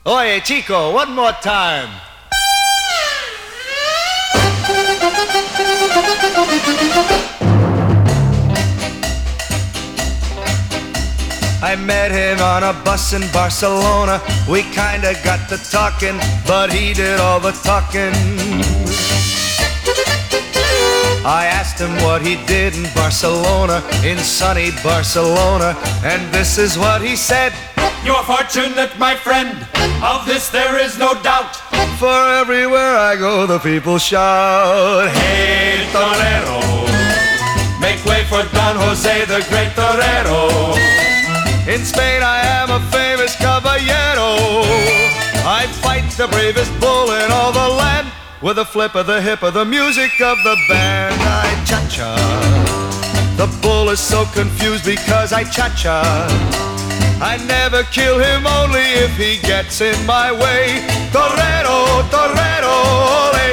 Oye, chico, one more time. I met him on a bus in Barcelona. We kinda got to talking, but he did all the talking. I asked him what he did in Barcelona, in sunny Barcelona, and this is what he said. You're fortunate, my friend, of this there is no doubt. For everywhere I go, the people shout, Hey, torero, make way for Don Jose, the great torero. in Spain I am a famous caballero. I fight the bravest bull in all the land, with a flip of the hip of the music of the band. I cha-cha. The bull is so confused because I cha-cha. I never kill him only if he gets in my way. Torero, torero, ole.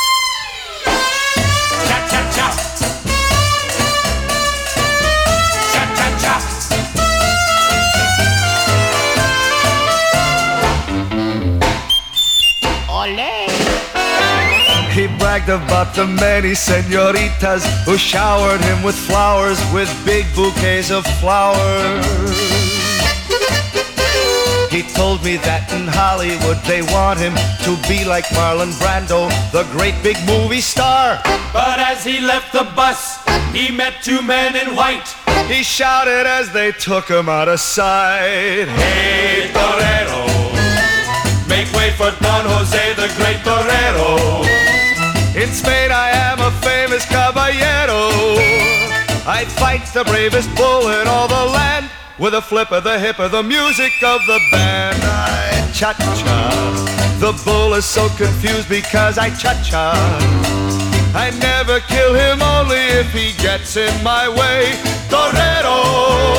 Cha-cha-cha. Cha-cha-cha. He bragged about the many senoritas who showered him with flowers, with big bouquets of flowers. He told me that in Hollywood they want him to be like Marlon Brando, the great big movie star. But as he left the bus, he met two men in white. He shouted as they took him out of sight. Hey, torero, make way for Don Jose, the great torero. In Spain I am a famous caballero. I fight the bravest bull in all the land, with a flip of the hip of the music of the band. I cha-cha. The bull is so confused because I cha-cha. I never kill him only if he gets in my way. Torero.